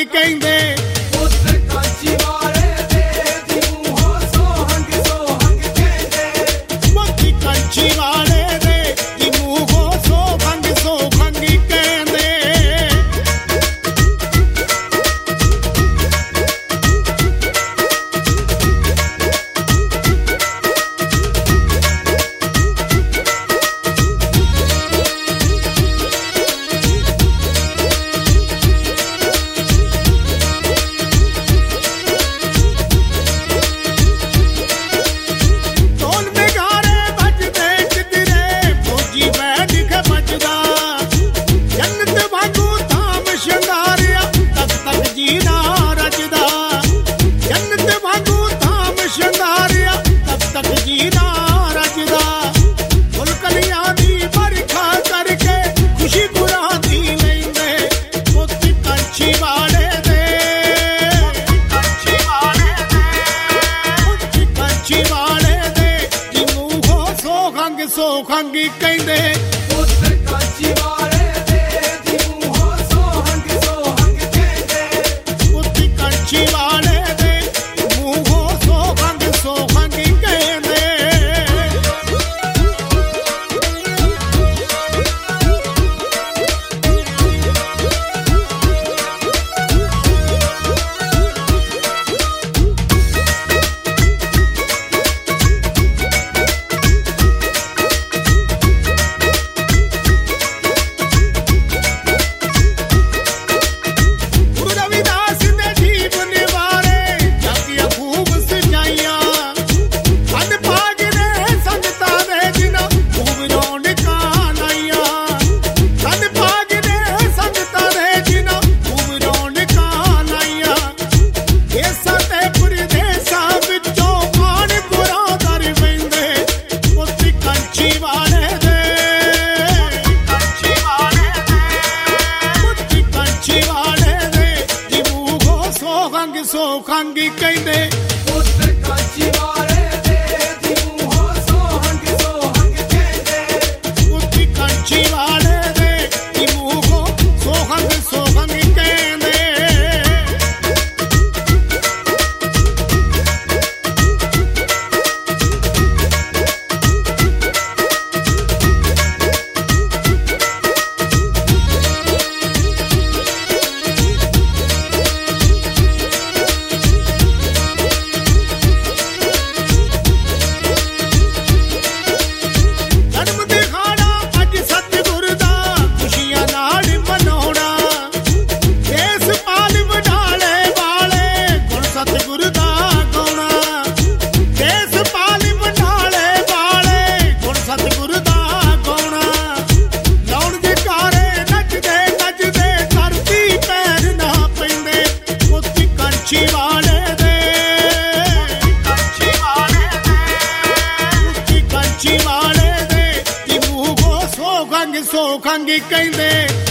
ਕਹਿੰਦੇ ਉੱਥੇ ਕਾਂਚੀ ਵਾਲੇ ਦੇ ਦੀ ਮੂੰਹੋਂ ਸੋਹੰਗ ਸੋਹੰਗ ਕਹਿੰਦੇ ਮੋਤੀ ਕਾਂਚੀ ਵਾਲੇ ਦੇ ਦੀ ਮੂੰਹੋਂ ਸੋਹੰਗ ਸੋਹੰਗ ਕਹਿੰਦੇ ਸੋਹੰਗੀ ਕਹਿੰਦੇ ਉੱਥੇ ਕਾਂਚੀ ਵਾਲੇ ਦੇ ਦੀ ਮੂੰਹੋਂ ਸੋਹੰਗ ਸੋਹੰਗ ਕਹਿੰਦੇ ਉੱਥੇ ਕਾਂਚੀ ਵਾਲੇ ਦੇ ਮੂੰਹੋਂ ਸੋਹੰਗ ਸੋਹੰਗ ਕਹਿੰਦੇ ਸੋਹੰਗੀ ਕਹਿੰਦੇ ਉੱਥੇ ਕਾਂਚੀ ਵਾਲੇ ਦੇ ਦੀ ਮੂੰਹੋਂ ਸੋਹੰਗ ਸੋਹੰਗ ਕਹਿੰਦੇ ਉੱਥੇ ਕਾਂਚੀ ਵਾਲੇ ਦੇ ਦੀ ਮੂੰਹੋਂ ਸੋਹੰਗ ਸੋਹੰਗ ਕਹਿੰਦੇ ਸੋਹੰਗੀ ਕਹਿੰਦੇ